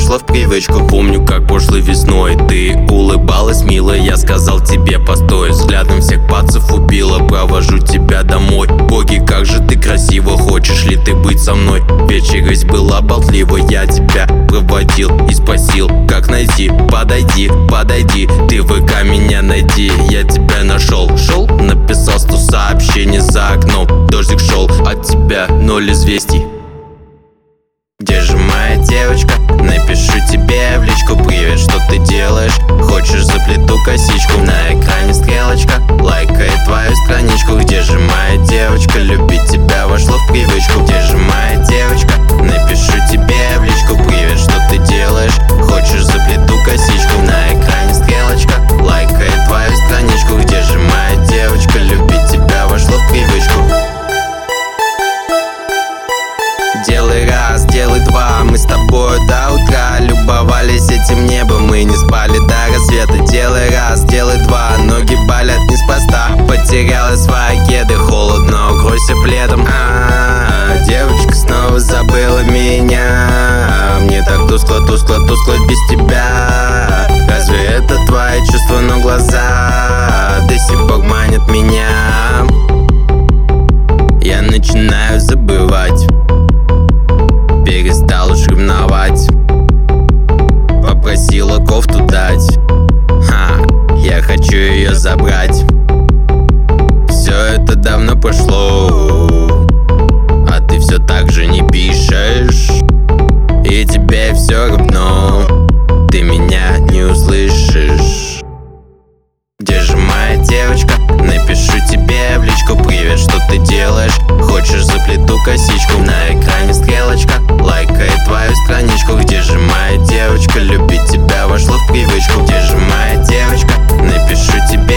вошло в привычку. Помню, как прошлой весной ты улыбалась мило, я сказал тебе постой. Взглядом всех пацев убила, провожу тебя домой. Боги, как же ты красиво, хочешь ли ты быть со мной? Вечерность была болтлива, я тебя проводил и спросил, как найти. Подойди, подойди, ты в ВК меня найди. Я тебя нашел, шел, написал 100 сообщений за окном. Дождик шел, от тебя 0 известий. Где же моя девочка? Напишу тебе в личку: привет, что ты делаешь? Хочешь, заплету косичку? На экране стрелочка лайкает твою страничку. Где же моя девочка? Любить тебя вошло в привычку. Где же моя девочка? Напишу тебе в личку: привет, что ты делаешь? Хочешь, заплету косичку? На экране стрелочка лайкает твою страничку. Где же моя девочка? Любить тебя вошло в привычку. Делай раз, делай два, мы с тобой до утра любовались этим небом, мы не спали до рассвета. Делай раз, делай два, ноги болят неспроста. Потеряла свои кеды, холодно, укройся пледом. Девочка снова забыла меня. Мне так тускло, тускло, тускло без тебя. Разве это твои чувства, но глаза до сих пор манят меня. Я начинаю забывать, перестал уж ревновать. Попросила кофту дать, я хочу ее забрать. Все это давно прошло, а ты все так же не пишешь. И тебе все равно, ты меня не услышишь. Где же моя девочка? Напишу тебе в личку: привет, что ты делаешь? Хочешь, заплету косичку? На экране стрелочка лайкает твою страничку. Где же моя девочка? Любить тебя вошло в привычку. Где же моя девочка? Напишу тебе